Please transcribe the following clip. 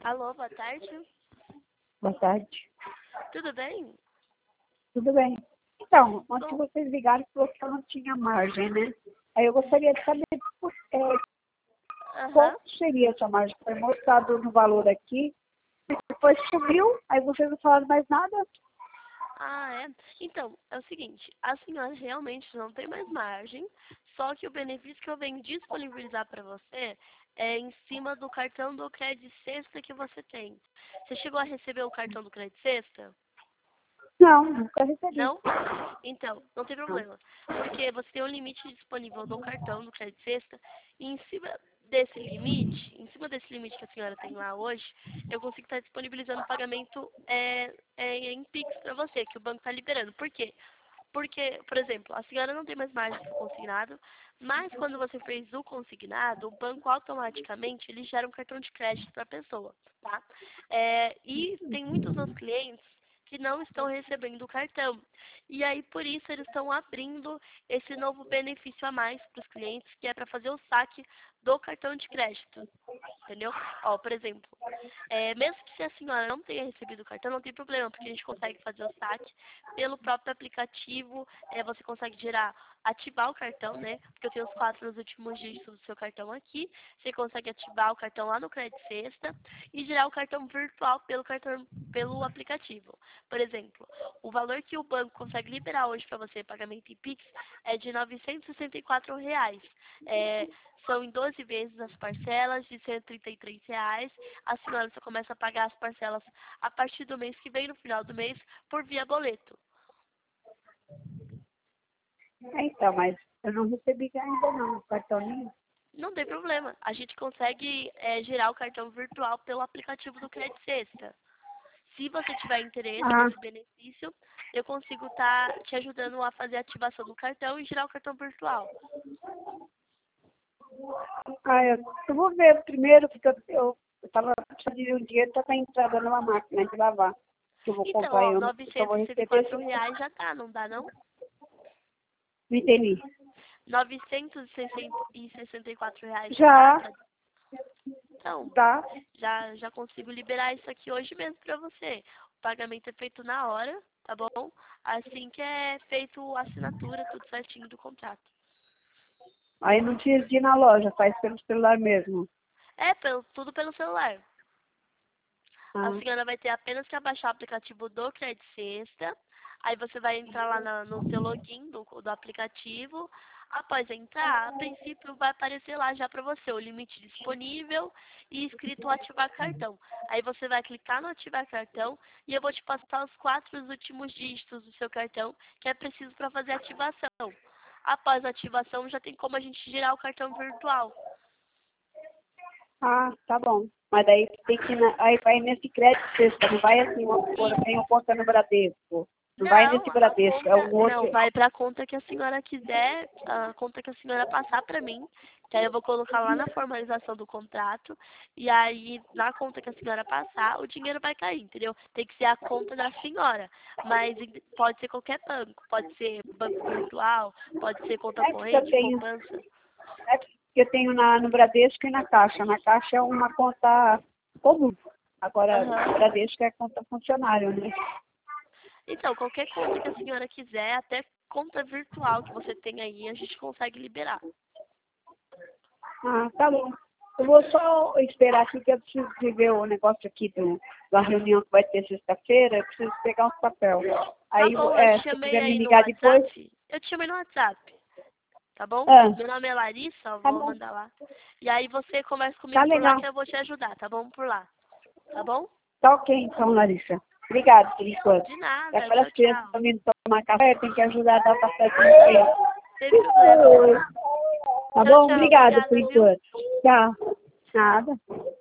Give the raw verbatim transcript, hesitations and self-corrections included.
Alô, boa tarde. Boa tarde. Tudo bem? Tudo bem. Então, ontem Bom, vocês ligaram e falou que eu não tinha margem, né? Aí eu gostaria de saber é, aham. qual seria essa margem. Foi mostrado no valor aqui, depois subiu, aí vocês não falaram mais nada. Ah, é? Então, é o seguinte, a senhora realmente não tem mais margem, só que o benefício que eu venho disponibilizar para você é em cima do cartão do Crédito Sexta que você tem. Você chegou a receber o cartão do Crédito Sexta? Não, nunca recebi. Não? Então, não tem Não. problema. Porque você tem um limite disponível do cartão do Crédito Sexta e em cima desse limite, em cima desse limite que a senhora tem lá hoje, eu consigo estar disponibilizando o pagamento é, é, em Pix para você, que o banco está liberando. Por quê? Porque, por exemplo, a senhora não tem mais margem para o consignado, mas quando você fez o consignado, o banco automaticamente ele gera um cartão de crédito para a pessoa, tá? É, e tem muitos outros clientes que não estão recebendo o cartão. E aí, por isso, eles estão abrindo esse novo benefício a mais para os clientes, que é para fazer o saque do cartão de crédito. Entendeu? Ó, por exemplo, é, mesmo que se a senhora não tenha recebido o cartão, não tem problema, porque a gente consegue fazer o saque pelo próprio aplicativo. É, você consegue gerar, ativar o cartão, né? Porque eu tenho os quatro nos últimos dígitos do seu cartão aqui. Você consegue ativar o cartão lá no Crédito Sexta e gerar o cartão virtual pelo cartão, pelo aplicativo. Por exemplo, o valor que o banco consegue liberar hoje para você, pagamento em Pix, é de novecentos e sessenta e quatro reais. É, são em doze vezes as parcelas de cento e trinta e três reais. A senhora só começa a pagar as parcelas a partir do mês que vem, no final do mês, por via boleto. É, então, mas eu não recebi ainda não, o cartão nenhum. Não tem problema. A gente consegue é, gerar o cartão virtual pelo aplicativo do Crédito Sexta. Se você tiver interesse Ah, nesse benefício, eu consigo estar te ajudando a fazer a ativação do cartão e gerar o cartão virtual. ah eu, eu vou ver primeiro, porque eu estava precisando de um dinheiro para entrada numa máquina de lavar, que eu vou Então, comprar e ó, eu, não- eu vou novecentos e sessenta e receber. quatro reais já tá, não dá não? Não entendi. novecentos e sessenta e quatro reais já dá Já, pra... Então, tá. já, já consigo liberar isso aqui hoje mesmo pra você. O pagamento é feito na hora, tá bom? Assim que é feito a assinatura, tudo certinho do contrato. Aí não precisa de ir na loja, faz pelo celular mesmo. É, pelo, tudo pelo celular. A Ah, senhora vai ter apenas que abaixar o aplicativo do Crédito Sexta. Aí você vai entrar lá na- no seu login do, do aplicativo. Após entrar, a princípio vai aparecer lá já para você o limite disponível e escrito ativar cartão. Aí você vai clicar no ativar cartão e eu vou te passar os quatro últimos dígitos do seu cartão que é preciso para fazer a ativação. Após a ativação já tem como a gente girar o cartão virtual. ah, tá bom. Mas daí tem que ir na, aí vai nesse crédito sexta, não vai assim, vamos supor, eu E tenho conta no Bradesco. Não vai não, nesse a Bradesco, é conta. o outro. Não, vai pra conta que a senhora quiser, a conta que a senhora passar pra mim. Que aí eu vou colocar lá na formalização do contrato. E aí, na conta que a senhora passar, o dinheiro vai cair, entendeu? Tem que ser a conta da senhora. Mas em- pode ser qualquer banco. Pode ser banco virtual, pode ser conta É porque eu corrente, tenho, poupança. é porque eu tenho na, no Bradesco e na Caixa. Na Caixa é uma conta comum. Agora, no Aham. Bradesco é conta funcionário, né? Então, qualquer conta que a senhora quiser, até conta virtual que você tem aí, a gente consegue liberar. Ah, tá bom. Eu vou só esperar aqui que eu preciso de ver o negócio aqui do, da reunião que vai ter sexta-feira. Eu preciso pegar uns papel. Tá Aí, bom, eu é, te se você chamei quiser me aí no ligar depois. WhatsApp. Eu te chamei no WhatsApp, tá bom? Ah, Meu nome é Larissa, eu tá vou bom. mandar lá. E aí você conversa Tá comigo por lá legal. que eu vou te ajudar, tá bom? Por lá, tá bom? Tá ok, então, Larissa. Obrigada por enquanto. De É nada, para tchau, as crianças tchau. também tomar café, tem que ajudar a dar café para Aham, eles. sem problema. Tá Tchau, bom? tchau, Obrigada por obrigada, viu? enquanto. Tchau. Nada.